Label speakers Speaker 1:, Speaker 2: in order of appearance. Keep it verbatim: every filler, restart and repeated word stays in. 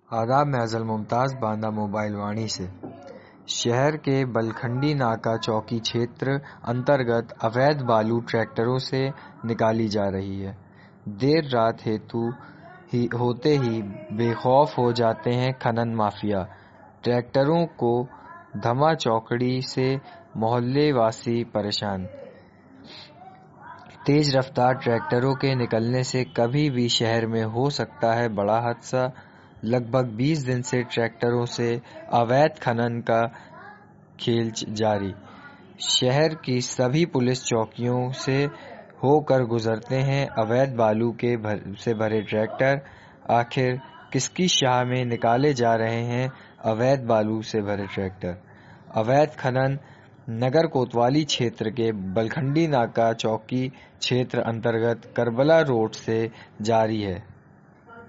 Speaker 1: आदाब, मैं अज़ल मुमताज़ बांदा मोबाइल वाणी से। शहर के बलखंडी नाका चौकी क्षेत्र अंतर्गत अवैध बालू ट्रैक्टरों से निकाली जा रही है। देर रात हेतु ही होते ही बेखौफ हो जाते हैं खनन माफिया। ट्रैक्टरों को धमा चौकड़ी से मोहल्ले वासी परेशान। तेज रफ्तार ट्रैक्टरों के निकलने से कभी भी शहर में हो सकता है बड़ा हादसा। लगभग बीस दिन से ट्रैक्टरों से अवैध खनन का खेल जारी। शहर की सभी पुलिस चौकियों से होकर गुजरते हैं अवैध बालू के भर, से भरे ट्रैक्टर। आखिर किसकी शाह में निकाले जा रहे हैं अवैध बालू से भरे ट्रैक्टर। अवैध खनन नगर कोतवाली क्षेत्र के बलखंडी नाका चौकी क्षेत्र अंतर्गत करबला रोड से जारी है।